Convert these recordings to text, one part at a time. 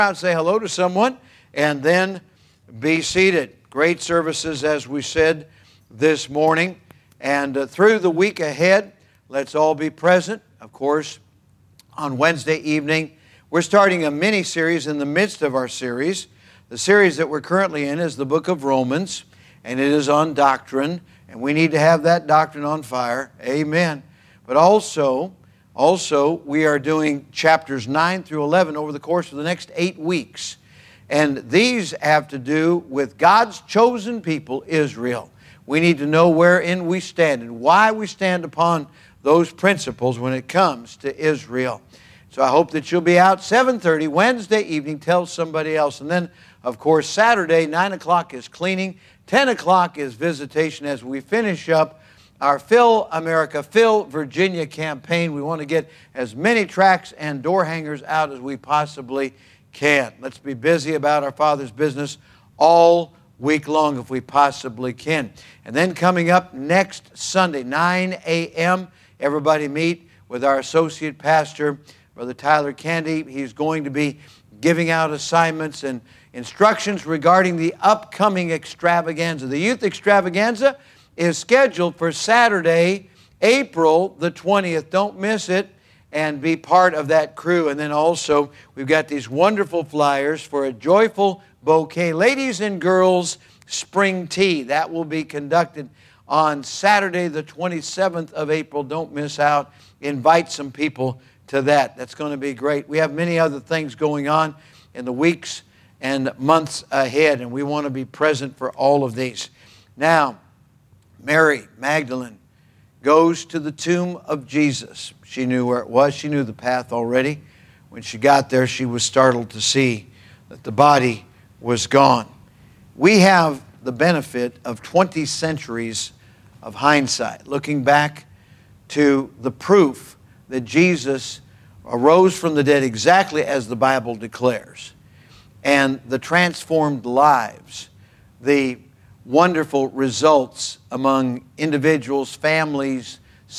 Out, say hello to someone, and then be seated. Great services, as we said this morning. And through the week ahead, let's all be present. Of course, on Wednesday evening, we're starting a mini-series in the midst of our series. The series that we're currently in is the book of Romans, and it is on doctrine, and we need to have that doctrine on fire. Amen. But also, we are doing chapters 9 through 11 over the course of the next 8 weeks. And these have to do with God's chosen people, Israel. We need to know wherein we stand and why we stand upon those principles when it comes to Israel. So I hope that you'll be out 7:30 Wednesday evening. Tell somebody else. And then, of course, Saturday, 9 o'clock is cleaning. 10 o'clock is visitation as we finish up our Fill America, Fill Virginia campaign. We want to get as many tracts and door hangers out as we possibly can. Let's be busy about our Father's business all week long if we possibly can. And then coming up next Sunday, 9 a.m., everybody meet with our associate pastor, Brother Tyler Candy. He's going to be giving out assignments and instructions regarding the upcoming extravaganza. The youth extravaganza is scheduled for Saturday, April the 20th. Don't miss it and be part of that crew. And then also, we've got these wonderful flyers for a joyful bouquet. Ladies and girls spring tea. That will be conducted on Saturday, the 27th of April. Don't miss out. Invite some people to that. That's going to be great. We have many other things going on in the weeks and months ahead, and we want to be present for all of these. Now, Mary Magdalene goes to the tomb of Jesus. She knew where it was. She knew the path already. When she got there, she was startled to see that the body was gone. We have the benefit of 20 centuries of hindsight, looking back to the proof that Jesus arose from the dead exactly as the Bible declares, and the transformed lives, the wonderful results among individuals, families,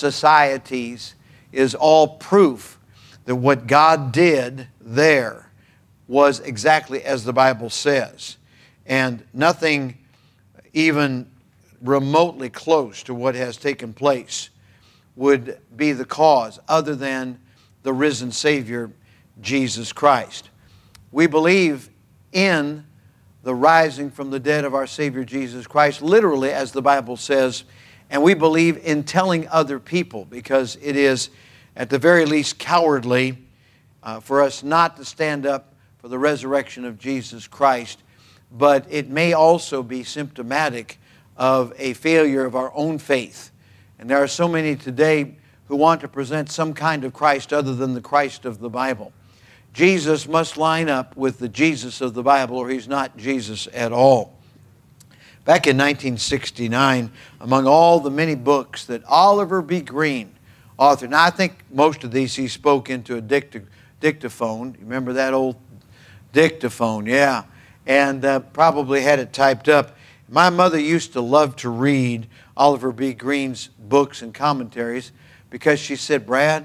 societies, is all proof that what God did there was exactly as the Bible says. And nothing even remotely close to what has taken place would be the cause other than the risen Savior, Jesus Christ. We believe in the rising from the dead of our Savior Jesus Christ, literally as the Bible says, and we believe in telling other people, because it is at the very least cowardly for us not to stand up for the resurrection of Jesus Christ, but it may also be symptomatic of a failure of our own faith. And there are so many today who want to present some kind of Christ other than the Christ of the Bible. Jesus must line up with the Jesus of the Bible, or he's not Jesus at all. Back in 1969, among all the many books that Oliver B. Greene authored, now I think most of these he spoke into a dictaphone. You remember that old dictaphone? Yeah. And probably had it typed up. My mother used to love to read Oliver B. Greene's books and commentaries because she said, Brad,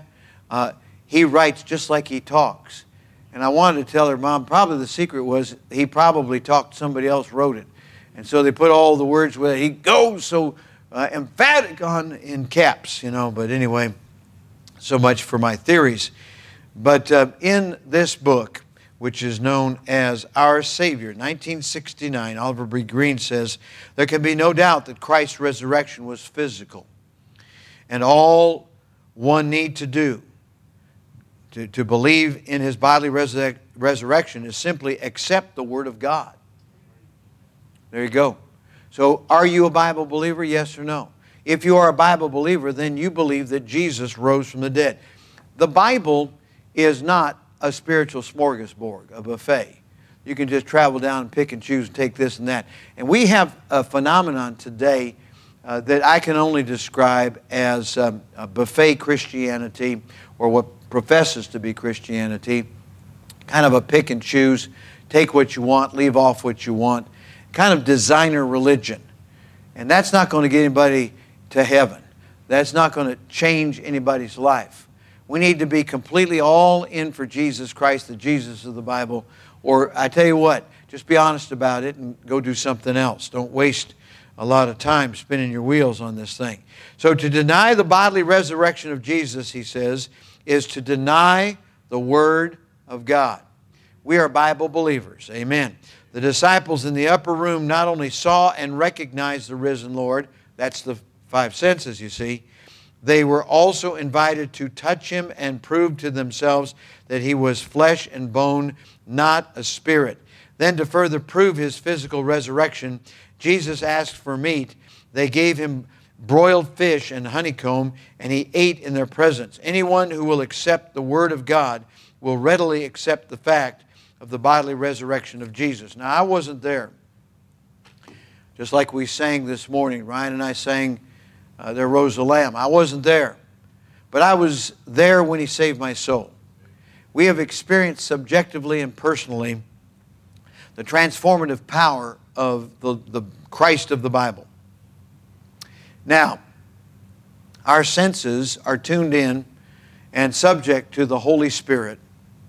he writes just like he talks. And I wanted to tell her, Mom, probably the secret was he probably talked, somebody else wrote it. And so they put all the words with it. He goes so emphatic on in caps, But anyway, so much for my theories. But in this book, which is known as Our Savior, 1969, Oliver B. Greene says, there can be no doubt that Christ's resurrection was physical. And all one need to do to believe in his bodily resurrection is simply accept the Word of God. There you go. So are you a Bible believer, yes or no? If you are a Bible believer, then you believe that Jesus rose from the dead. The Bible is not a spiritual smorgasbord, a buffet. You can just travel down and pick and choose and take this and that. And we have a phenomenon today that I can only describe as a buffet Christianity, or what professes to be Christianity, kind of a pick and choose, take what you want, leave off what you want, kind of designer religion. And that's not going to get anybody to heaven. That's not going to change anybody's life. We need to be completely all in for Jesus Christ, the Jesus of the Bible, Or I tell you what, just be honest about it and go do something else. Don't waste a lot of time spinning your wheels on this thing. So to deny the bodily resurrection of Jesus, he says, is to deny the Word of God. We are Bible believers. Amen. The disciples in the upper room not only saw and recognized the risen Lord, that's the five senses, you see, they were also invited to touch Him and prove to themselves that He was flesh and bone, not a spirit. Then to further prove His physical resurrection, Jesus asked for meat. They gave Him broiled fish and honeycomb, and He ate in their presence. Anyone who will accept the Word of God will readily accept the fact of the bodily resurrection of Jesus. Now, I wasn't there. Just like we sang this morning, Ryan and I sang There Rose a Lamb. I wasn't there. But I was there when He saved my soul. We have experienced subjectively and personally the transformative power of the Christ of the Bible. Now, our senses are tuned in and subject to the Holy Spirit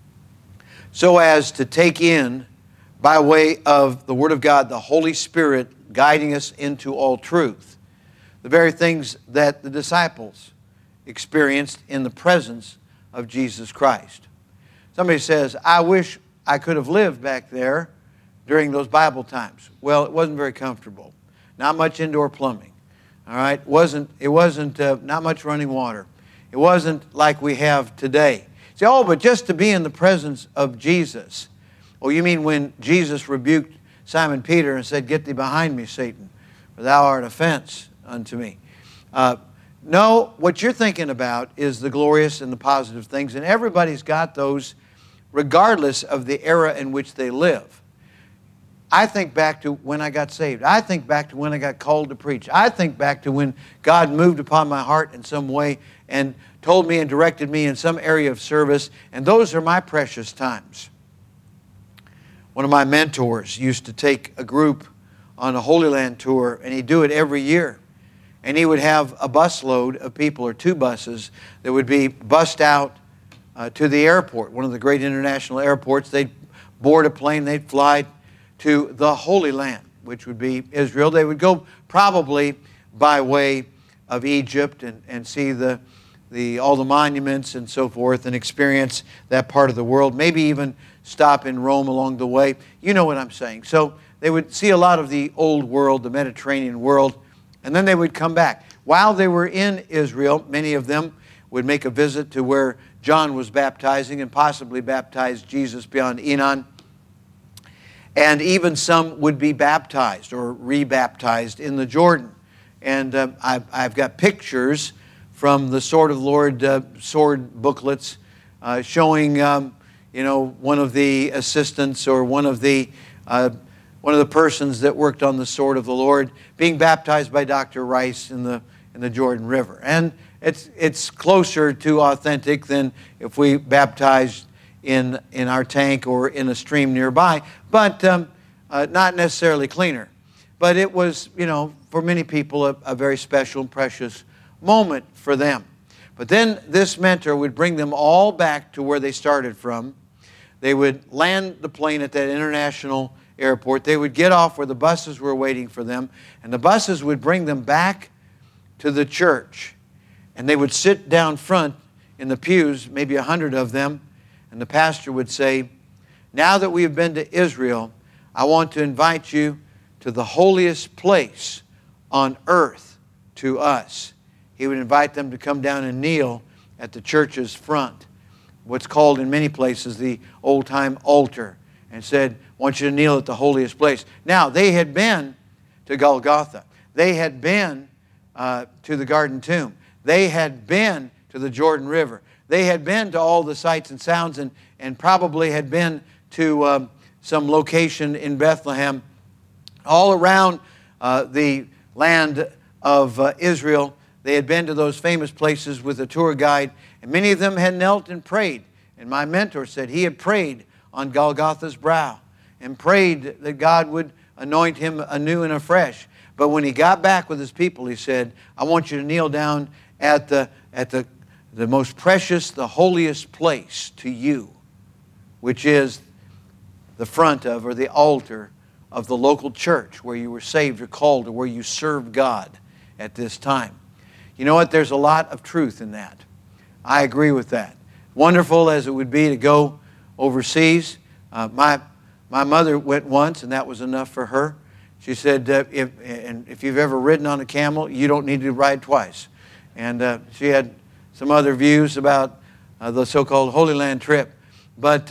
so as to take in, by way of the Word of God, the Holy Spirit guiding us into all truth. The very things that the disciples experienced in the presence of Jesus Christ. Somebody says, I wish I could have lived back there during those Bible times. Well, it wasn't very comfortable. Not much indoor plumbing. All right? It wasn't not much running water. It wasn't like we have today. Say, oh, but just to be in the presence of Jesus. Oh, you mean when Jesus rebuked Simon Peter and said, get thee behind me, Satan, for thou art a fence unto me. No, what you're thinking about is the glorious and the positive things, and everybody's got those regardless of the era in which they live. I think back to when I got saved. I think back to when I got called to preach. I think back to when God moved upon my heart in some way and told me and directed me in some area of service, and those are my precious times. One of my mentors used to take a group on a Holy Land tour, and he'd do it every year. And he would have a busload of people, or two buses, that would be bussed out to the airport, one of the great international airports. They'd board a plane, they'd fly to the Holy Land, which would be Israel. They would go probably by way of Egypt and see all the monuments and so forth and experience that part of the world. Maybe even stop in Rome along the way. You know what I'm saying. So they would see a lot of the old world, the Mediterranean world, and then they would come back. While they were in Israel, many of them would make a visit to where John was baptizing and possibly baptized Jesus beyond Enon. And even some would be baptized or rebaptized in the Jordan. And I've got pictures from the Sword of the Lord sword booklets showing, one of the assistants or one of the persons that worked on the Sword of the Lord being baptized by Dr. Rice in the Jordan River. And it's closer to authentic than if we baptized in our tank or in a stream nearby, but not necessarily cleaner. But it was, for many people, a very special and precious moment for them. But then this mentor would bring them all back to where they started from. They would land the plane at that international airport. They would get off where the buses were waiting for them, and the buses would bring them back to the church. And they would sit down front in the pews, maybe 100 of them, and the pastor would say, now that we have been to Israel, I want to invite you to the holiest place on earth to us. He would invite them to come down and kneel at the church's front, what's called in many places the old-time altar, and said, I want you to kneel at the holiest place. Now, they had been to Golgotha. They had been to the Garden Tomb. They had been to the Jordan River. They had been to all the sights and sounds and probably had been to some location in Bethlehem. All around the land of Israel, they had been to those famous places with a tour guide, and many of them had knelt and prayed. And my mentor said he had prayed on Golgotha's brow and prayed that God would anoint him anew and afresh. But when he got back with his people, he said, I want you to kneel down at the most precious, the holiest place to you, which is the front of or the altar of the local church where you were saved or called or where you served God at this time. You know what? There's a lot of truth in that. I agree with that. Wonderful as it would be to go overseas. My mother went once, and that was enough for her. She said, if you've ever ridden on a camel, you don't need to ride twice. And she had some other views about the so-called Holy Land trip. But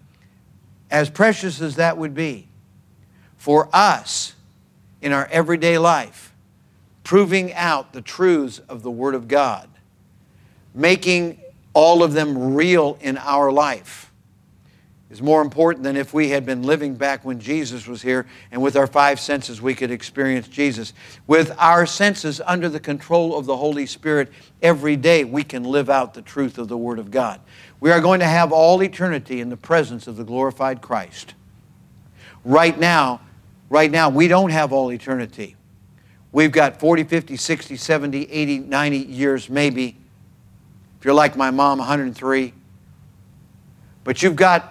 as precious as that would be, for us in our everyday life, proving out the truths of the Word of God, making all of them real in our life, is more important than if we had been living back when Jesus was here and with our five senses we could experience Jesus. With our senses under the control of the Holy Spirit, every day we can live out the truth of the Word of God. We are going to have all eternity in the presence of the glorified Christ. Right now, we don't have all eternity. We've got 40, 50, 60, 70, 80, 90 years maybe. If you're like my mom, 103. But you've got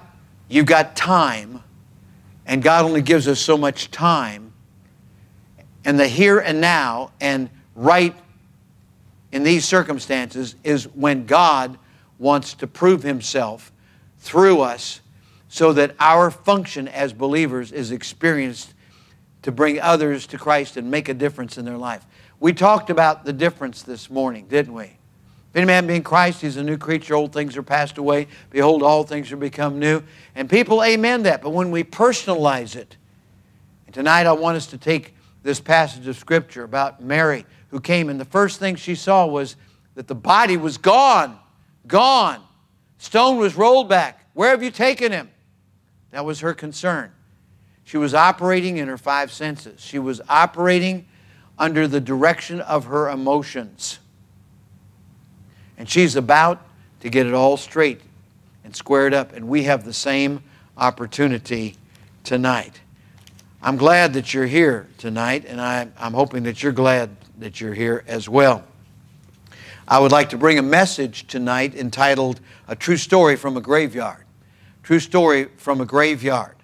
time, and God only gives us so much time. And the here and now and right in these circumstances is when God wants to prove Himself through us so that our function as believers is experienced to bring others to Christ and make a difference in their life. We talked about the difference this morning, didn't we? If any man be in Christ, he's a new creature. Old things are passed away. Behold, all things are become new. And people amen that. But when we personalize it, and tonight I want us to take this passage of Scripture about Mary who came, and the first thing she saw was that the body was gone. Gone. Stone was rolled back. Where have you taken him? That was her concern. She was operating in her five senses. She was operating under the direction of her emotions. And she's about to get it all straight and squared up. And we have the same opportunity tonight. I'm glad that you're here tonight, and I'm hoping that you're glad that you're here as well. I would like to bring a message tonight entitled, A True Story from a Graveyard. True Story from a Graveyard.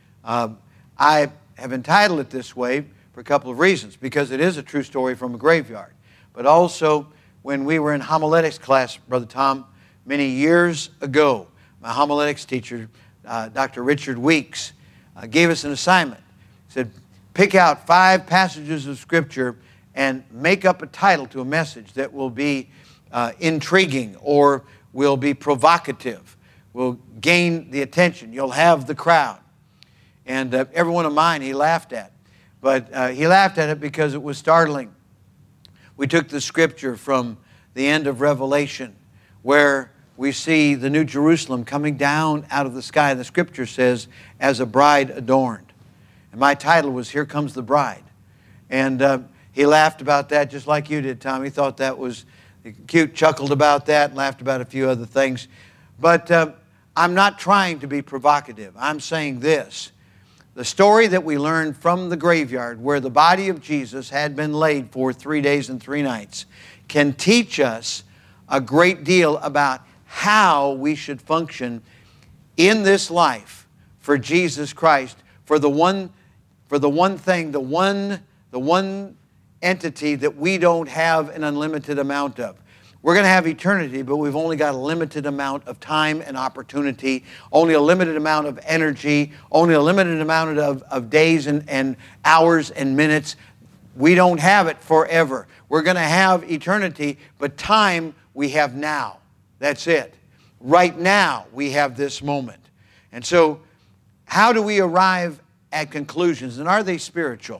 I have entitled it this way for a couple of reasons, because it is a true story from a graveyard. But also, when we were in homiletics class, Brother Tom, many years ago, my homiletics teacher, Dr. Richard Weeks, gave us an assignment. He said, pick out 5 passages of Scripture and make up a title to a message that will be intriguing or will be provocative, will gain the attention. You'll have the crowd. And every one of mine he laughed at. But he laughed at it because it was startling. We took the Scripture from the end of Revelation where we see the New Jerusalem coming down out of the sky. The Scripture says, as a bride adorned. And my title was, Here Comes the Bride. And he laughed about that just like you did, Tom. He thought that was cute, chuckled about that, and laughed about a few other things. But I'm not trying to be provocative. I'm saying this. The story that we learned from the graveyard where the body of Jesus had been laid for 3 days and 3 nights can teach us a great deal about how we should function in this life for Jesus Christ, for the one thing, the one entity that we don't have an unlimited amount of. We're going to have eternity, but we've only got a limited amount of time and opportunity, only a limited amount of energy, only a limited amount of days and hours and minutes. We don't have it forever. We're going to have eternity, but time we have now. That's it. Right now we have this moment. And so how do we arrive at conclusions, and are they spiritual?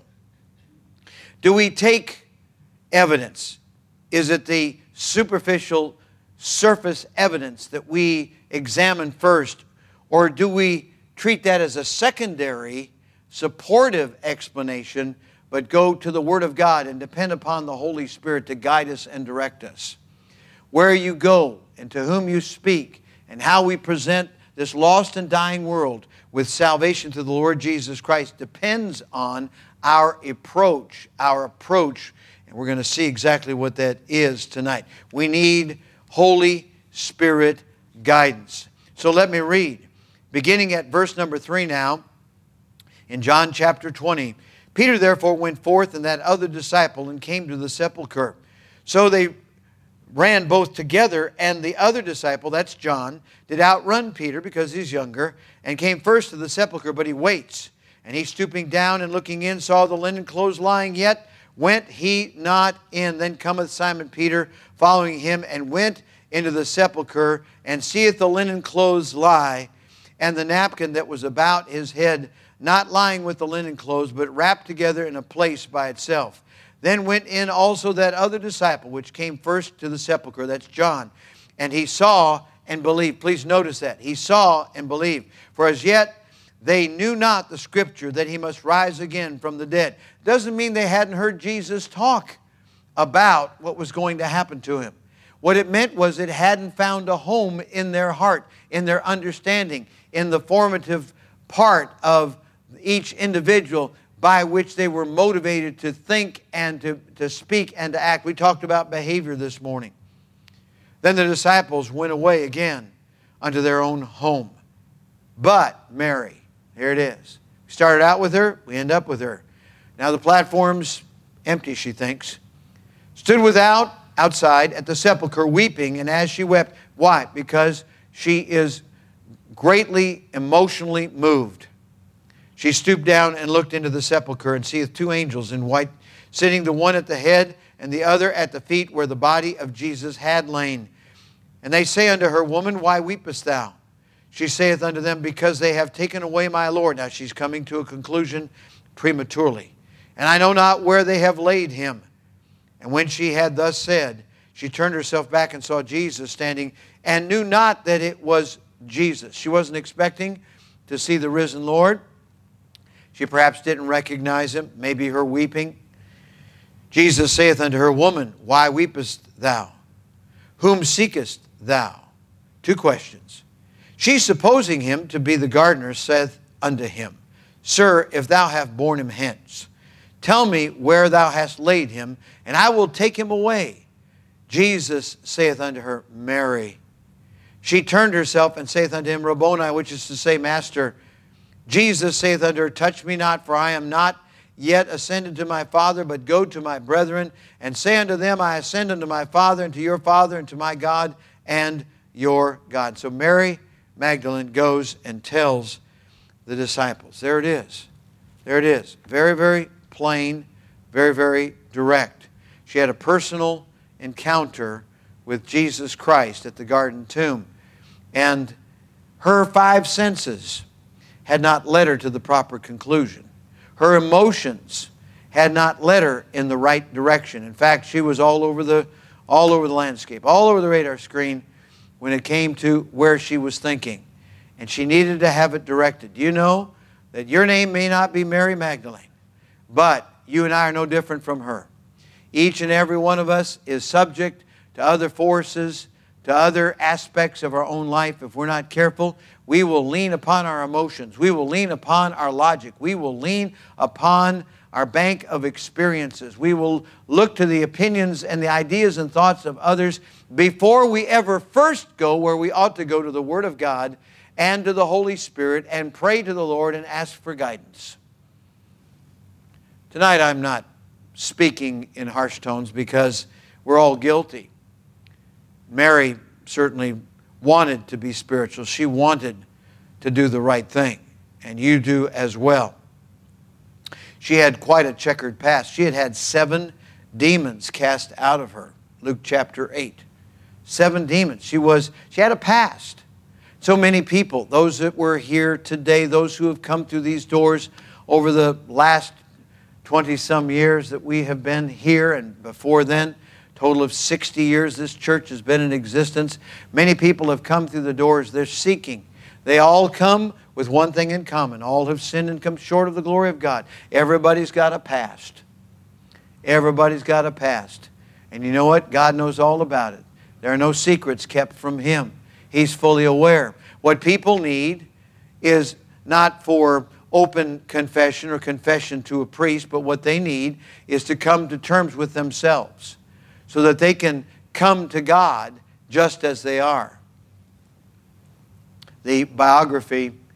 Do we take evidence? Is it the superficial surface evidence that we examine first, or do we treat that as a secondary supportive explanation but go to the Word of God and depend upon the Holy Spirit to guide us and direct us? Where you go and to whom you speak and how we present this lost and dying world with salvation through the Lord Jesus Christ depends on our approach. And we're going to see exactly what that is tonight. We need Holy Spirit guidance. So let me read, beginning at verse number 3 now, in John chapter 20. Peter therefore went forth and that other disciple and came to the sepulchre. So they ran both together, and the other disciple, that's John, did outrun Peter because he's younger, and came first to the sepulchre, but he waits. And he, stooping down and looking in, saw the linen clothes lying, yet went he not in. Then cometh Simon Peter, following him, and went into the sepulchre, and seeth the linen clothes lie, and the napkin that was about his head, not lying with the linen clothes, but wrapped together in a place by itself. Then went in also that other disciple, which came first to the sepulchre, that's John, and he saw and believed. Please notice that. He saw and believed. For as yet they knew not the Scripture that he must rise again from the dead. Doesn't mean they hadn't heard Jesus talk about what was going to happen to him. What it meant was it hadn't found a home in their heart, in their understanding, in the formative part of each individual by which they were motivated to think and to speak and to act. We talked about behavior this morning. Then the disciples went away again unto their own home. But Mary, here it is. We started out with her, we end up with her. Now the platform's empty, she thinks. Stood outside at the sepulchre weeping, and as she wept, why? Because she is greatly emotionally moved. She stooped down and looked into the sepulchre, and seeth two angels in white, sitting the one at the head and the other at the feet where the body of Jesus had lain. And they say unto her, Woman, why weepest thou? She saith unto them, Because they have taken away my Lord. Now she's coming to a conclusion prematurely. And I know not where they have laid him. And when she had thus said, she turned herself back and saw Jesus standing, and knew not that it was Jesus. She wasn't expecting to see the risen Lord. She perhaps didn't recognize him, maybe her weeping. Jesus saith unto her, Woman, why weepest thou? Whom seekest thou? Two questions. She, supposing him to be the gardener, saith unto him, Sir, if thou have borne him hence, tell me where thou hast laid him, and I will take him away. Jesus saith unto her, Mary. She turned herself and saith unto him, Rabboni, which is to say, Master. Jesus saith unto her, Touch me not, for I am not yet ascended to my Father, but go to my brethren, and say unto them, I ascend unto my Father, and to your Father, and to my God, and your God. So Mary Magdalene goes and tells the disciples. There it is. There it is. Very, very plain, very, very direct. She had a personal encounter with Jesus Christ at the garden tomb. And her five senses had not led her to the proper conclusion. Her emotions had not led her in the right direction. In fact, she was all over the landscape, all over the radar screen when it came to where she was thinking. And she needed to have it directed. Do you know that your name may not be Mary Magdalene, but you and I are no different from her. Each and every one of us is subject to other forces, to other aspects of our own life. If we're not careful, we will lean upon our emotions. We will lean upon our logic. We will lean upon our bank of experiences. We will look to the opinions and the ideas and thoughts of others before we ever first go where we ought to go, to the Word of God and to the Holy Spirit, and pray to the Lord and ask for guidance. Tonight I'm not speaking in harsh tones because we're all guilty. Mary certainly wanted to be spiritual. She wanted to do the right thing, and you do as well. She had quite a checkered past. She had had 7 demons cast out of her. Luke chapter 8. 7 demons. She had a past. So many people, those that were here today, those who have come through these doors over the last 20-some years that we have been here, and before then, total of 60 years this church has been in existence. Many people have come through the doors. They're seeking. They all come with one thing in common. All have sinned and come short of the glory of God. Everybody's got a past. Everybody's got a past. And you know what? God knows all about it. There are no secrets kept from Him. He's fully aware. What people need is not for open confession or confession to a priest, but what they need is to come to terms with themselves so that they can come to God just as they are. The biography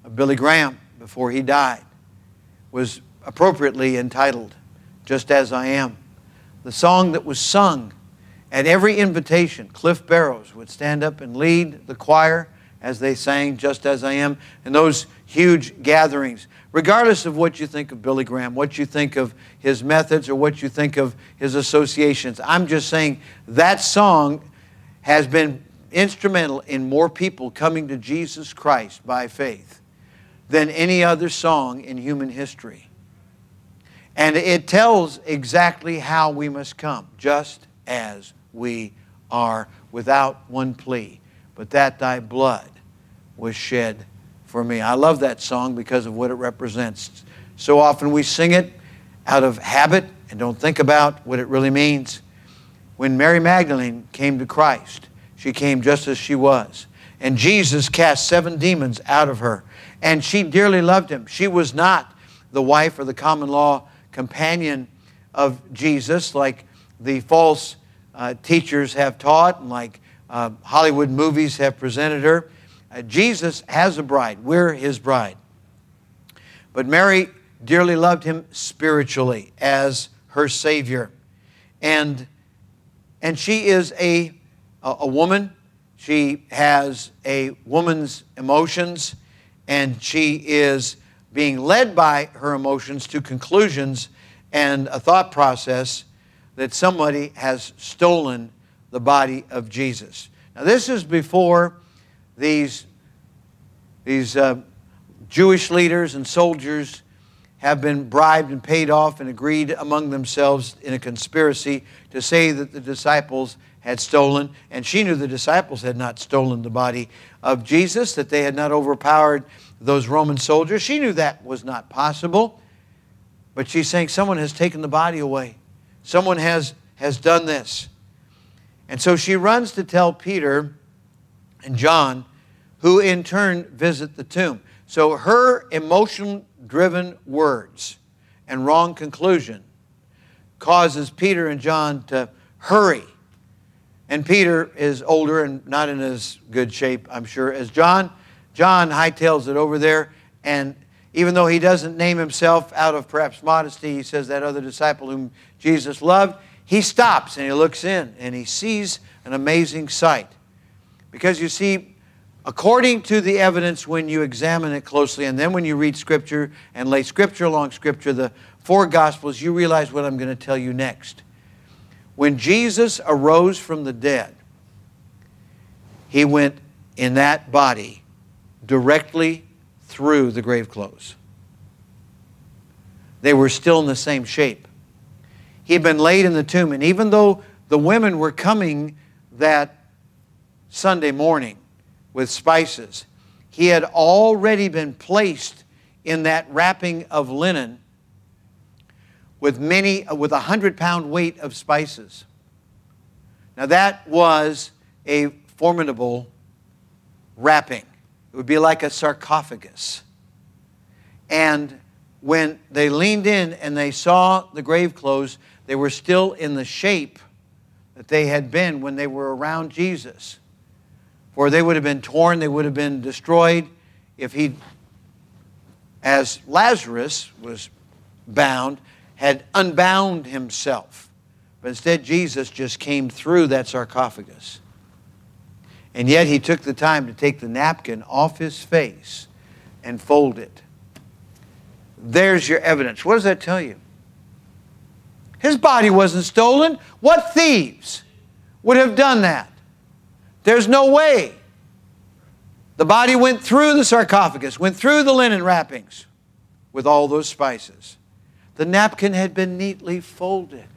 of Billy Graham before he died was appropriately entitled, Just As I Am. The song that was sung at every invitation. Cliff Barrows would stand up and lead the choir as they sang Just As I Am in those huge gatherings. Regardless of what you think of Billy Graham, what you think of his methods, or what you think of his associations, I'm just saying that song has been instrumental in more people coming to Jesus Christ by faith than any other song in human history. And it tells exactly how we must come, just as we are, without one plea, but that thy blood was shed for me. I love that song because of what it represents. So often we sing it out of habit and don't think about what it really means. When Mary Magdalene came to Christ, she came just as she was. And Jesus cast 7 demons out of her. And she dearly loved him. She was not the wife or the common law companion of Jesus like the false teachers have taught and like Hollywood movies have presented her. Jesus has a bride. We're his bride. But Mary dearly loved him spiritually as her Savior. And she is a woman. She has a woman's emotions, and she is being led by her emotions to conclusions and a thought process that somebody has stolen the body of Jesus. Now, this is before these Jewish leaders and soldiers have been bribed and paid off and agreed among themselves in a conspiracy to say that the disciples had stolen. And she knew the disciples had not stolen the body of Jesus, that they had not overpowered those Roman soldiers. She knew that was not possible. But she's saying someone has taken the body away. Someone has done this. And so she runs to tell Peter and John, who in turn visit the tomb. So her emotion-driven words and wrong conclusion causes Peter and John to hurry. And Peter is older and not in as good shape, I'm sure, as John. John hightails it over there, and even though he doesn't name himself out of perhaps modesty, he says that other disciple whom Jesus loved, he stops and he looks in and he sees an amazing sight. Because you see, according to the evidence when you examine it closely, and then when you read Scripture and lay Scripture along Scripture, the 4 Gospels, you realize what I'm going to tell you next. When Jesus arose from the dead, he went in that body directly through the grave clothes. They were still in the same shape. He had been laid in the tomb, and even though the women were coming that Sunday morning with spices, he had already been placed in that wrapping of linen with 100-pound weight of spices. Now that was a formidable wrapping. It would be like a sarcophagus. And when they leaned in and they saw the grave clothes, they were still in the shape that they had been when they were around Jesus. For they would have been torn, they would have been destroyed if he, as Lazarus was bound, had unbound himself. But instead, Jesus just came through that sarcophagus. And yet he took the time to take the napkin off his face and fold it. There's your evidence. What does that tell you? His body wasn't stolen. What thieves would have done that? There's no way. The body went through the sarcophagus, went through the linen wrappings with all those spices. The napkin had been neatly folded.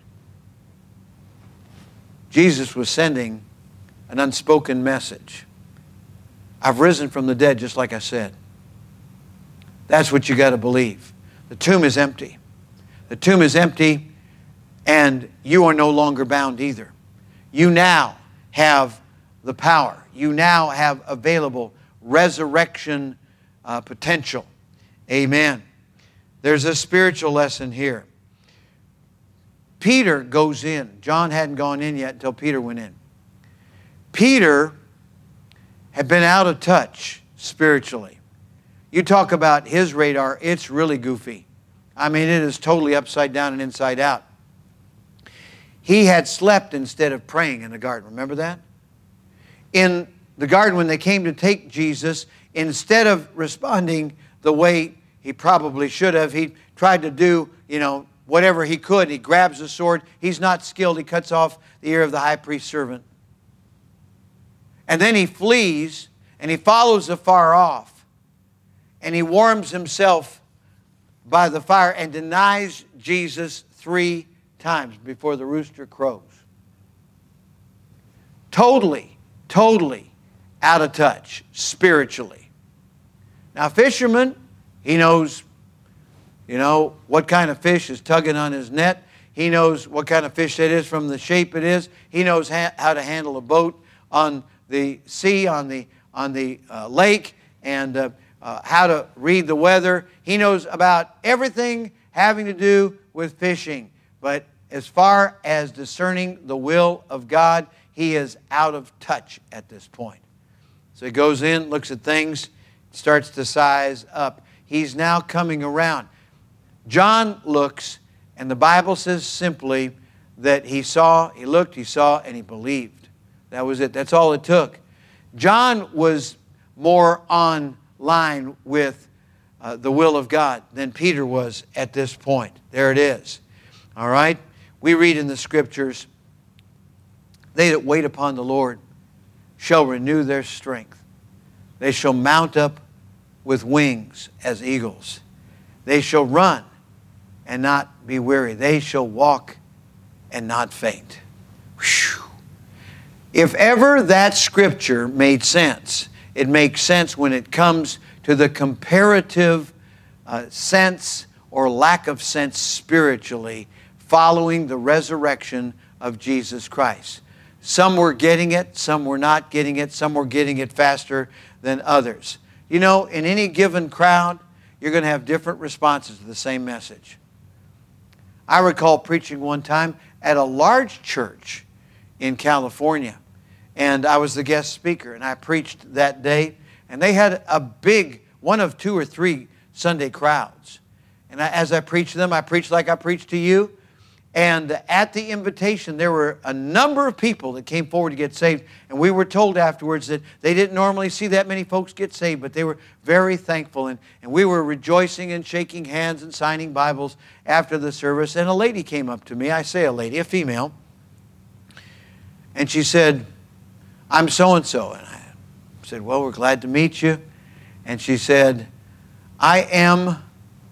Jesus was sending an unspoken message. I've risen from the dead, just like I said. That's what you got to believe. The tomb is empty. The tomb is empty, and you are no longer bound either. You now have the power. You now have available resurrection potential. Amen. There's a spiritual lesson here. Peter goes in. John hadn't gone in yet until Peter went in. Peter had been out of touch spiritually. You talk about his radar, it's really goofy. I mean, it is totally upside down and inside out. He had slept instead of praying in the garden. Remember that? In the garden, when they came to take Jesus, instead of responding the way he probably should have, he tried to do, whatever he could. He grabs the sword. He's not skilled. He cuts off the ear of the high priest's servant. And then he flees, and he follows afar off. And he warms himself by the fire and denies Jesus 3 times before the rooster crows. Totally out of touch spiritually. Now, a fisherman, he knows, what kind of fish is tugging on his net. He knows what kind of fish it is from the shape it is. He knows how to handle a boat on the sea, on the lake, and how to read the weather. He knows about everything having to do with fishing. But as far as discerning the will of God, he is out of touch at this point. So he goes in, looks at things, starts to size up. He's now coming around. John looks, and the Bible says simply that he looked, he saw, and he believed. That was it. That's all it took. John was more on line with the will of God than Peter was at this point. There it is. All right? We read in the Scriptures, they that wait upon the Lord shall renew their strength. They shall mount up with wings as eagles. They shall run and not be weary. They shall walk and not faint. Whew. If ever that Scripture made sense, it makes sense when it comes to the comparative sense or lack of sense spiritually following the resurrection of Jesus Christ. Some were getting it, some were not getting it, some were getting it faster than others. In any given crowd, you're going to have different responses to the same message. I recall preaching one time at a large church in California, and I was the guest speaker, and I preached that day, and they had a big, one of 2 or 3 Sunday crowds. And as I preached to them, I preached like I preached to you. And at the invitation, there were a number of people that came forward to get saved. And we were told afterwards that they didn't normally see that many folks get saved, but they were very thankful. And we were rejoicing and shaking hands and signing Bibles after the service. And a lady came up to me. I say a lady, a female. And she said, "I'm so-and-so." And I said, "Well, we're glad to meet you." And she said, "I am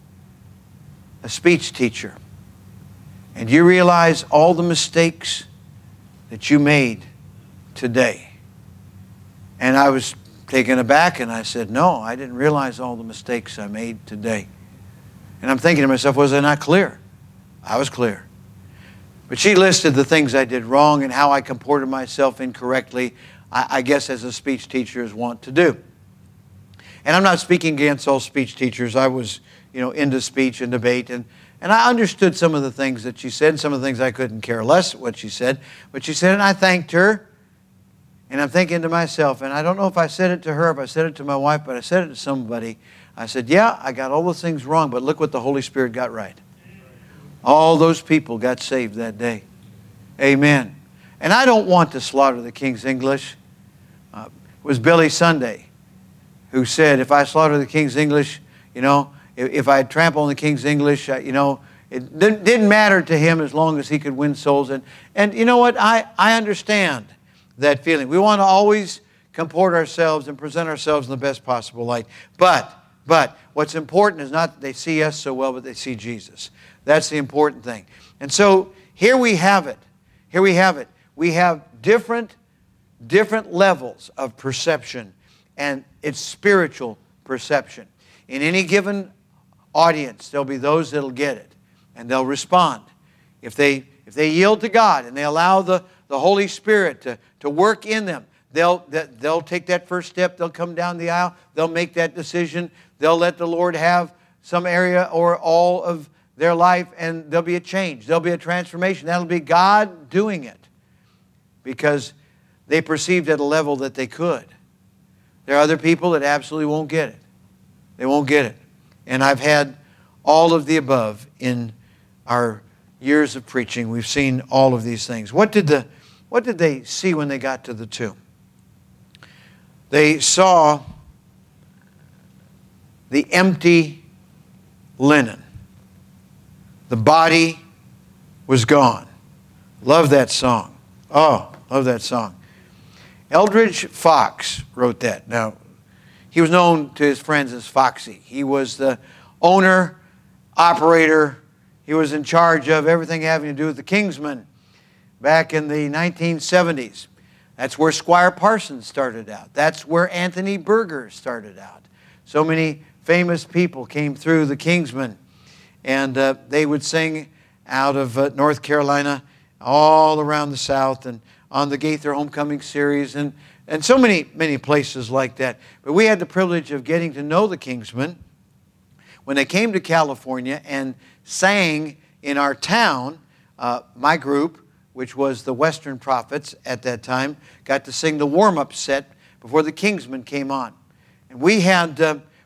a speech teacher. And you realize all the mistakes that you made today?" And I was taken aback, and I said, "No, I didn't realize all the mistakes I made today." And I'm thinking to myself, was I not clear? I was clear. But she listed the things I did wrong and how I comported myself incorrectly, I guess as a speech teacher is wont to do. And I'm not speaking against all speech teachers. I was, into speech and debate, and I understood some of the things that she said, and some of the things I couldn't care less what she said. But she said, and I thanked her. And I'm thinking to myself, and I don't know if I said it to her, if I said it to my wife, but I said it to somebody. I said, yeah, I got all those things wrong, but look what the Holy Spirit got right. All those people got saved that day. Amen. And I don't want to slaughter the King's English. It was Billy Sunday who said, if I slaughter the King's English, if I trample on the King's English, it didn't matter to him as long as he could win souls. And you know what? I understand that feeling. We want to always comport ourselves and present ourselves in the best possible light. But what's important is not that they see us so well, but they see Jesus. That's the important thing. And so here we have it. Here we have it. We have different levels of perception, and it's spiritual perception. In any given audience, there'll be those that'll get it, and they'll respond. If they yield to God and they allow the Holy Spirit to work in them, they'll take that first step. They'll come down the aisle. They'll make that decision. They'll let the Lord have some area or all of their life, and there'll be a change. There'll be a transformation. That'll be God doing it because they perceived at a level that they could. There are other people that absolutely won't get it. They won't get it. And I've had all of the above in our years of preaching. We've seen all of these things. What did they see when they got to the tomb? They saw the empty linen. The body was gone. Love that song. Oh, love that song. Eldridge Fox wrote that. Now, he was known to his friends as Foxy. He was the owner, operator. He was in charge of everything having to do with the Kingsmen back in the 1970s. That's where Squire Parsons started out. That's where Anthony Berger started out. So many famous people came through the Kingsmen, and they would sing out of North Carolina, all around the South, and on the Gaither Homecoming series, and so many places like that. But we had the privilege of getting to know the Kingsmen when they came to California and sang in our town. My group, which was the Western Prophets at that time, got to sing the warm-up set before the Kingsmen came on. And we had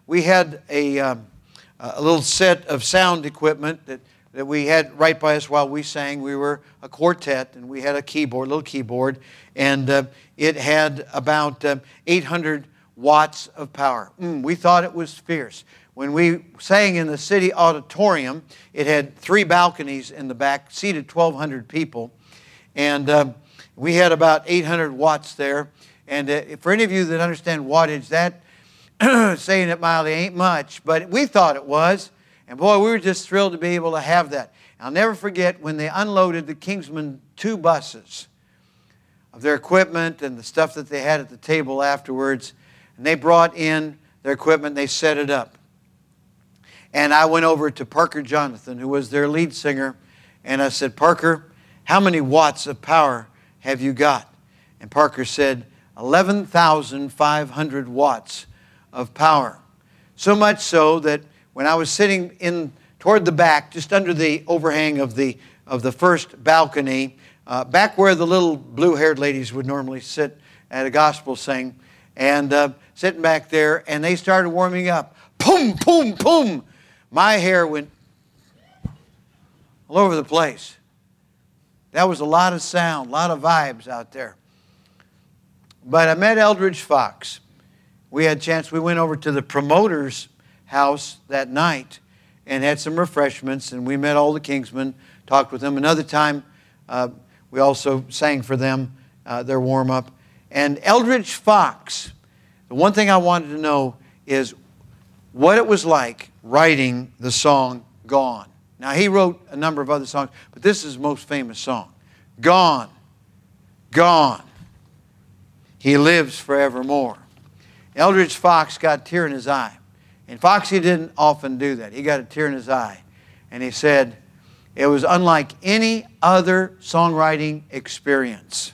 a little set of sound equipment that we had right by us while we sang. We were a quartet, and we had a little keyboard, and it had about 800 watts of power. We thought it was fierce. When we sang in the city auditorium, it had 3 balconies in the back, seated 1,200 people, and we had about 800 watts there. And for any of you that understand wattage, that, saying it mildly, ain't much, but we thought it was. And boy, we were just thrilled to be able to have that. I'll never forget when they unloaded the Kingsmen 2 buses of their equipment and the stuff that they had at the table afterwards. And they brought in their equipment, they set it up. And I went over to Parker Jonathan, who was their lead singer, and I said, "Parker, how many watts of power have you got?" And Parker said, 11,500 watts of power. So much so that when I was sitting in toward the back, just under the overhang of the first balcony, back where the little blue-haired ladies would normally sit at a gospel sing, and sitting back there, and they started warming up. Boom, boom, boom. My hair went all over the place. That was a lot of sound, a lot of vibes out there. But I met Eldridge Fox. We had a chance. We went over to the promoter's house that night and had some refreshments, and we met all the Kingsmen, talked with them. Another time, we also sang for them, their warm-up. And Eldridge Fox, the one thing I wanted to know is what it was like writing the song Gone. Now, he wrote a number of other songs, but this is his most famous song. Gone, gone, he lives forevermore. Eldridge Fox got a tear in his eye. And Foxy didn't often do that. He got a tear in his eye. And he said, it was unlike any other songwriting experience.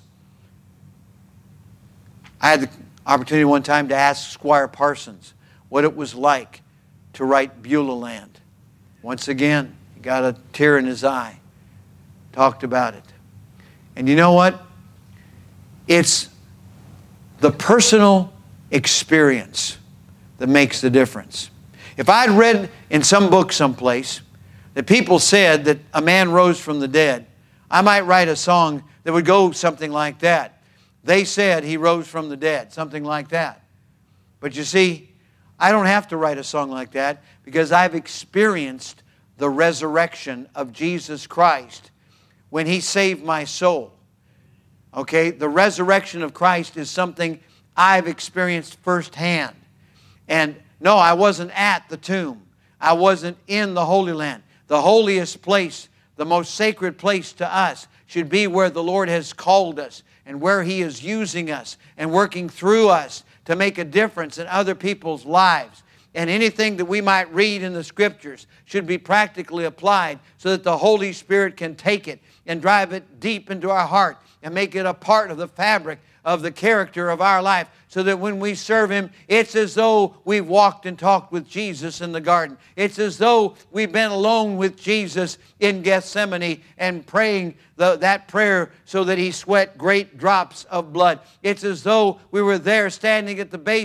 I had the opportunity one time to ask Squire Parsons what it was like to write Beulah Land. Once again, he got a tear in his eye. Talked about it. And you know what? It's the personal experience that makes the difference. If I'd read in some book someplace that people said that a man rose from the dead, I might write a song that would go something like that. They said he rose from the dead, something like that. But you see, I don't have to write a song like that because I've experienced the resurrection of Jesus Christ when He saved my soul. Okay? The resurrection of Christ is something I've experienced firsthand. And no, I wasn't at the tomb. I wasn't in the Holy Land. The holiest place, the most sacred place to us, should be where the Lord has called us and where He is using us and working through us to make a difference in other people's lives. And anything that we might read in the Scriptures should be practically applied so that the Holy Spirit can take it and drive it deep into our heart and make it a part of the fabric of the character of our life, so that when we serve Him, it's as though we've walked and talked with Jesus in the garden. It's as though we've been alone with Jesus in Gethsemane and praying that prayer so that He sweat great drops of blood. It's as though we were there standing at the base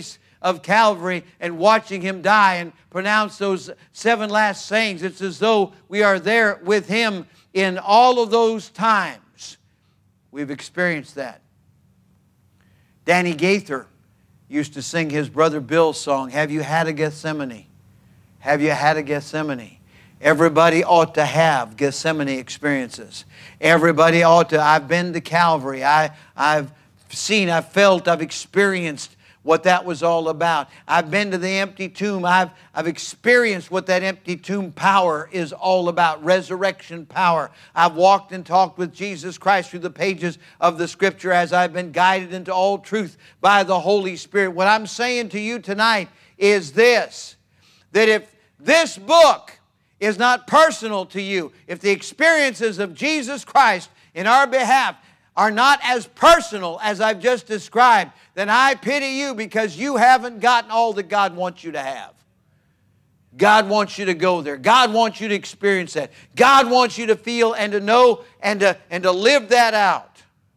of Calvary and watching Him die and pronounce those 7 last sayings. It's as though we are there with Him in all of those times. We've experienced that. Danny Gaither used to sing his brother Bill's song, "Have you had a Gethsemane? Have you had a Gethsemane?" Everybody ought to have Gethsemane experiences. Everybody ought to. I've been to Calvary. I've seen, I've felt, I've experienced what that was all about. I've been to the empty tomb. I've experienced what that empty tomb power is all about, resurrection power. I've walked and talked with Jesus Christ through the pages of the Scripture as I've been guided into all truth by the Holy Spirit. What I'm saying to you tonight is this, that if this book is not personal to you, if the experiences of Jesus Christ in our behalf are not as personal as I've just described, then I pity you because you haven't gotten all that God wants you to have. God wants you to go there. God wants you to experience that. God wants you to feel and to know and to live that out.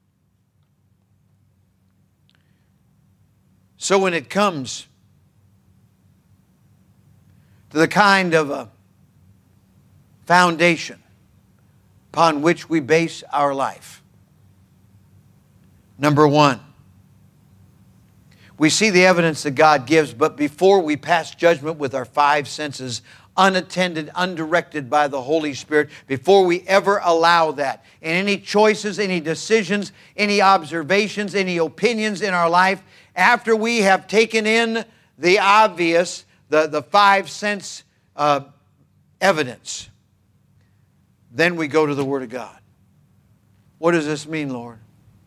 So when it comes to the kind of a foundation upon which we base our life, number one, we see the evidence that God gives, but before we pass judgment with our 5 senses, unattended, undirected by the Holy Spirit, before we ever allow that, in any choices, any decisions, any observations, any opinions in our life, after we have taken in the obvious, the 5 sense evidence, then we go to the Word of God. What does this mean, Lord?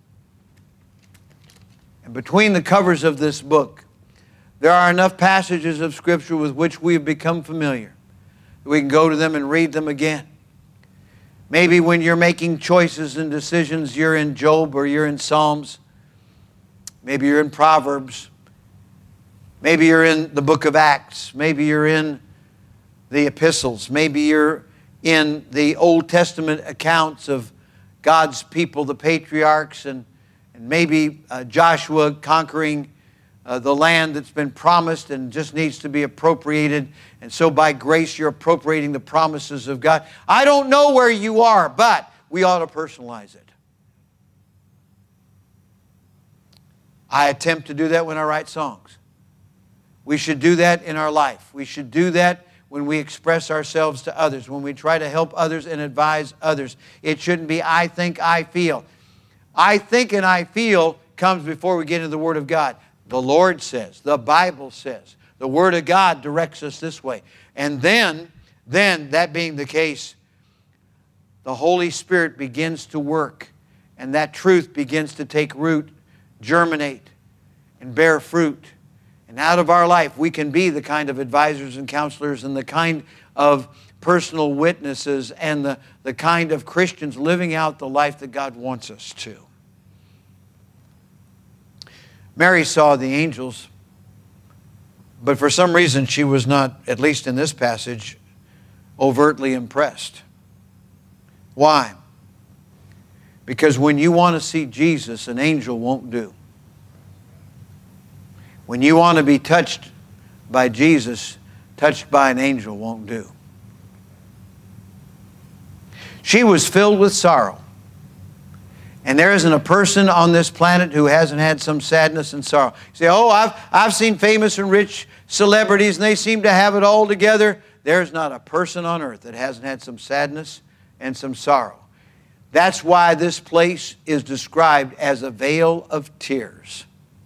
And between the covers of this book, there are enough passages of Scripture with which we have become familiar. We can go to them and read them again. Maybe when you're making choices and decisions, you're in Job or you're in Psalms. Maybe you're in Proverbs. Maybe you're in the book of Acts. Maybe you're in the epistles. Maybe you're in the Old Testament accounts of God's people, the patriarchs, and maybe Joshua conquering the land that's been promised and just needs to be appropriated. And so by grace you're appropriating the promises of God. I don't know where you are, but we ought to personalize it. I attempt to do that when I write songs. We should do that in our life. We should do that when we express ourselves to others, when we try to help others and advise others. It shouldn't be I think, I feel. I think and I feel comes before we get into the Word of God. The Lord says, the Bible says, the Word of God directs us this way. And then, that being the case, the Holy Spirit begins to work, and that truth begins to take root, germinate, and bear fruit. And out of our life, we can be the kind of advisors and counselors and the kind of personal witnesses and the kind of Christians living out the life that God wants us to. Mary saw the angels, but for some reason she was not, at least in this passage, overtly impressed. Why? Because when you want to see Jesus, an angel won't do. When you want to be touched by Jesus, touched by an angel won't do. She was filled with sorrow. And there isn't a person on this planet who hasn't had some sadness and sorrow. You say, oh, I've seen famous and rich celebrities and they seem to have it all together. There's not a person on earth that hasn't had some sadness and some sorrow. That's why this place is described as a vale of tears.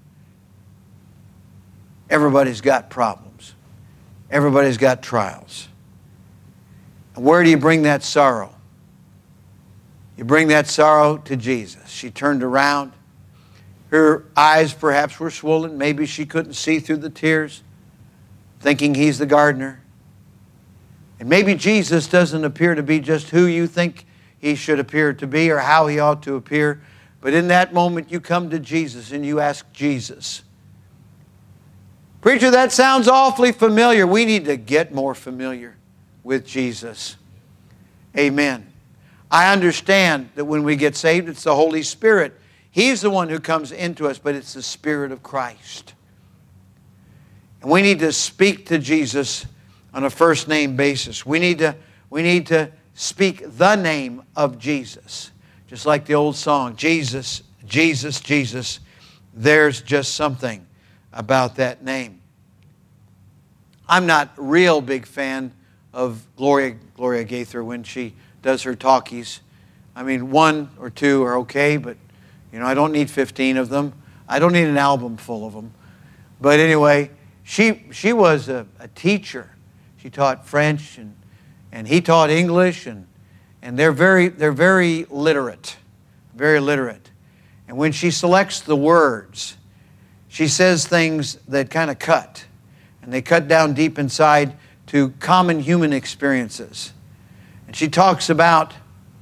Everybody's got problems. Everybody's got trials. And where do you bring that sorrow? You bring that sorrow to Jesus. She turned around. Her eyes perhaps were swollen. Maybe she couldn't see through the tears, thinking He's the gardener. And maybe Jesus doesn't appear to be just who you think He should appear to be or how He ought to appear. But in that moment, you come to Jesus and you ask Jesus, preacher, that sounds awfully familiar. We need to get more familiar with Jesus. Amen. I understand that when we get saved, it's the Holy Spirit. He's the one who comes into us, but it's the Spirit of Christ. And we need to speak to Jesus on a first name basis. We need to speak the name of Jesus. Just like the old song, Jesus, Jesus, Jesus. There's just something about that name. I'm not a real big fan of Gloria Gaither when she does her talkies. I mean, 1 or 2 are okay, but I don't need 15 of them. I don't need an album full of them. But anyway, she was a teacher. She taught French and he taught English and they're very literate. Very literate. And when she selects the words, she says things that kind of cut. And they cut down deep inside to common human experiences. And she talks about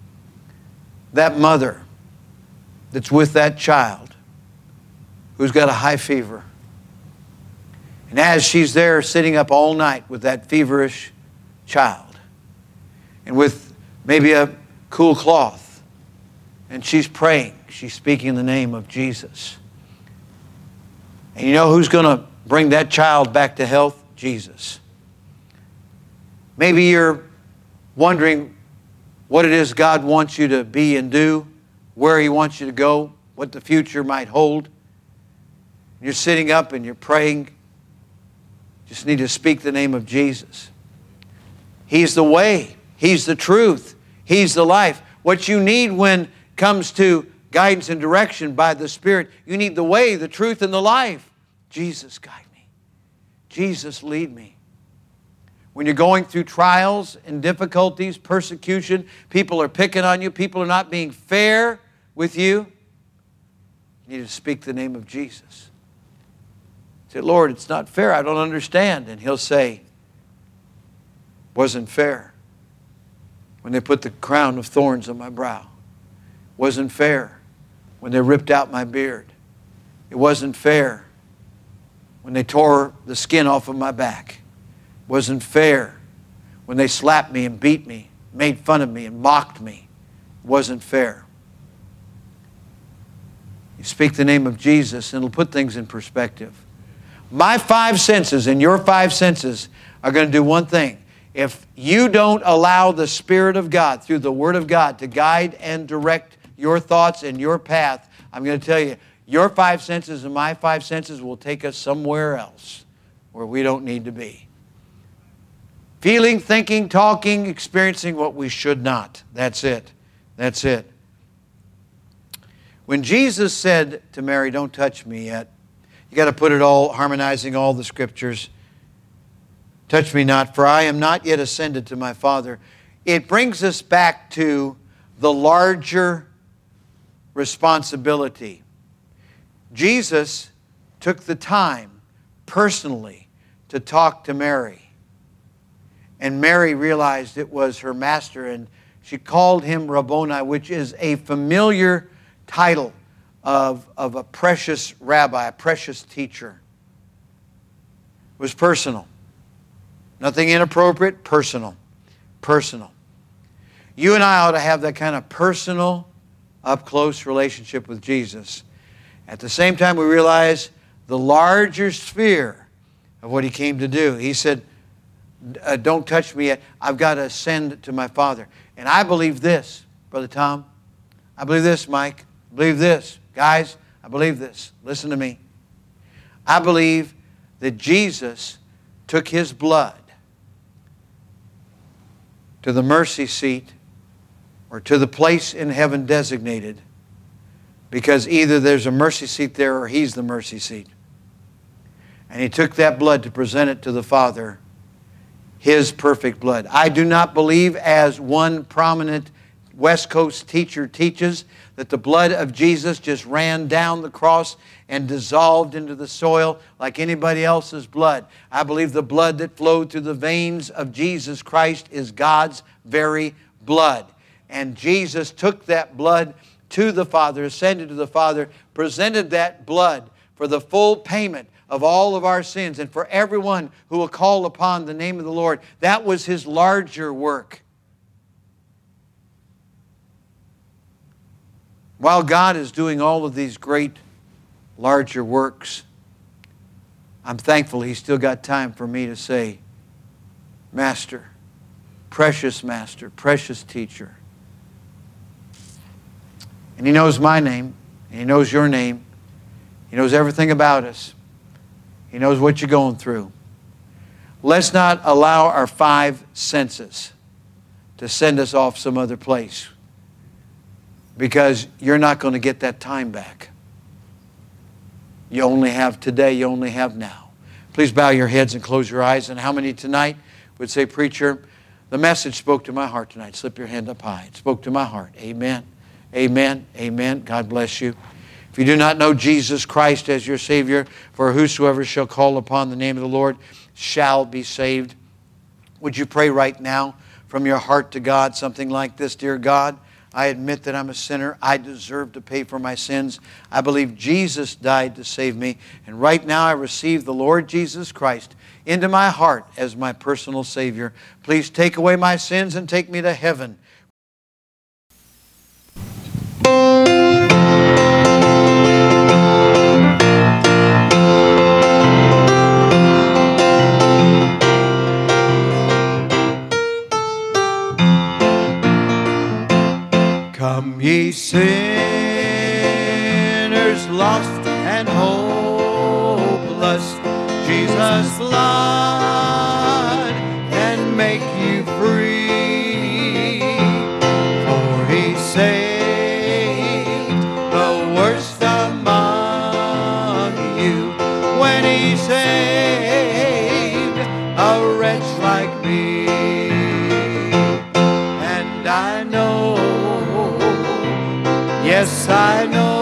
that mother that's with that child who's got a high fever. And as she's there sitting up all night with that feverish child and with maybe a cool cloth, and she's praying, she's speaking in the name of Jesus. And you know who's going to bring that child back to health? Jesus. Maybe you're wondering what it is God wants you to be and do, where He wants you to go, what the future might hold. You're sitting up and you're praying. Just need to speak the name of Jesus. He's the way. He's the truth. He's the life. What you need when it comes to guidance and direction by the Spirit, you need the way, the truth, and the life. Jesus, guide me. Jesus, lead me. When you're going through trials and difficulties, persecution, people are picking on you, people are not being fair with you, you need to speak the name of Jesus. Say, Lord, it's not fair. I don't understand. And He'll say, wasn't fair when they put the crown of thorns on my brow. Wasn't fair when they ripped out my beard. It wasn't fair when they tore the skin off of my back. It wasn't fair when they slapped me and beat me, made fun of me and mocked me. It wasn't fair. You speak the name of Jesus and it'll put things in perspective. My 5 senses and your 5 senses are going to do one thing. If you don't allow the Spirit of God through the Word of God to guide and direct your thoughts and your path, I'm going to tell you, your 5 senses and my 5 senses will take us somewhere else where we don't need to be. Feeling, thinking, talking, experiencing what we should not. That's it. That's it. When Jesus said to Mary, don't touch me yet, you got to put it all, harmonizing all the Scriptures. Touch me not, for I am not yet ascended to my Father. It brings us back to the larger responsibility. Jesus took the time personally to talk to Mary. And Mary realized it was her master, and she called him Rabboni, which is a familiar title of a precious rabbi, a precious teacher. It was personal. Nothing inappropriate, personal. Personal. You and I ought to have that kind of personal, up-close relationship with Jesus. At the same time, we realize the larger sphere of what He came to do. He said, don't touch me yet. I've got to ascend to my Father. And I believe this, Brother Tom. I believe this, Mike. I believe this. Guys, I believe this. Listen to me. I believe that Jesus took His blood to the mercy seat or to the place in heaven designated because either there's a mercy seat there or He's the mercy seat. And He took that blood to present it to the Father, His perfect blood. I do not believe, as one prominent West Coast teacher teaches, that the blood of Jesus just ran down the cross and dissolved into the soil like anybody else's blood. I believe the blood that flowed through the veins of Jesus Christ is God's very blood. And Jesus took that blood to the Father, ascended to the Father, presented that blood for the full payment of all of our sins and for everyone who will call upon the name of the Lord. That was His larger work. While God is doing all of these great, larger works, I'm thankful He's still got time for me to say, Master, precious teacher. And He knows my name, and He knows your name. He knows everything about us. He knows what you're going through. Let's not allow our five senses to send us off some other place, because you're not going to get that time back. You only have today, you only have now. Please bow your heads and close your eyes. And how many tonight would say, Preacher, the message spoke to my heart tonight? Slip your hand up high. It spoke to my heart. Amen. Amen. Amen. God bless you. If you do not know Jesus Christ as your Savior, for whosoever shall call upon the name of the Lord shall be saved. Would you pray right now from your heart to God something like this? Dear God, I admit that I'm a sinner. I deserve to pay for my sins. I believe Jesus died to save me. And right now I receive the Lord Jesus Christ into my heart as my personal Savior. Please take away my sins and take me to heaven. Come ye sinners lost and hopeless, Jesus' blood can make you free. For He saved the worst among you when He saved a wretch like me. And I know, yes, I know,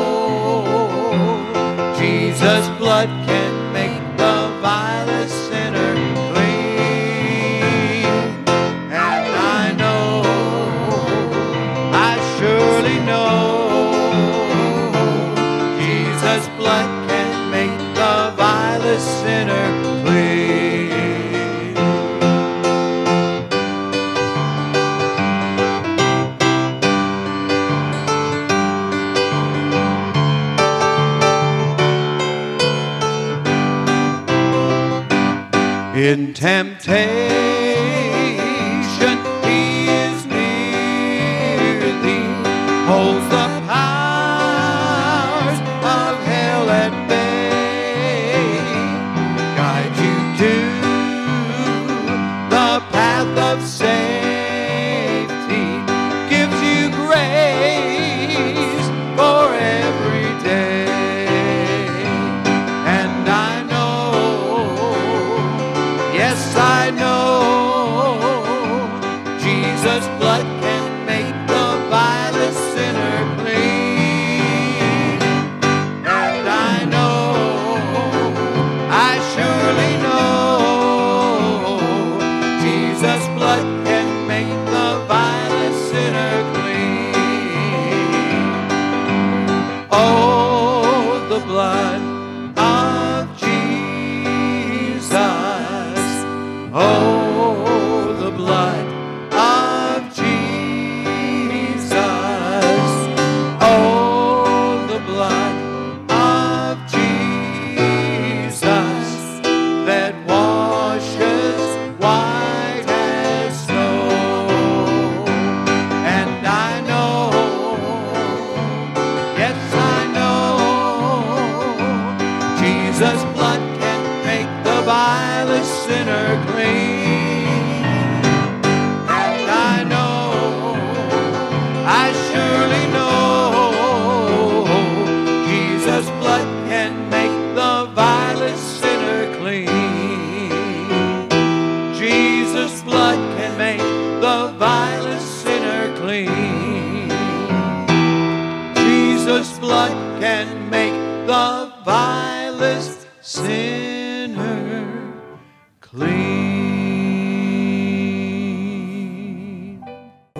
Jesus' blood can make the vilest sinner clean. And I know, I surely know, Jesus' blood can make the vilest sinner clean. In temptation, He is near thee, holds the powers of hell at bay, guides you to the path of safety, gives you grace for every day. And I know, yes, I know, Jesus' blood can make the vilest sinner clean. And I know, I surely know, Jesus' blood can make the vilest sinner clean. Oh, the blood of Jesus. Oh, the blood of Jesus. Oh, the blood of Jesus that washes white as snow. And I know, yes, I know, Jesus' blood can make the vilest sinner clean. And I know, I surely know, Jesus' blood can make the vilest sinner clean. Jesus' blood can make the vilest sinner clean. Jesus' blood can make the vilest sinner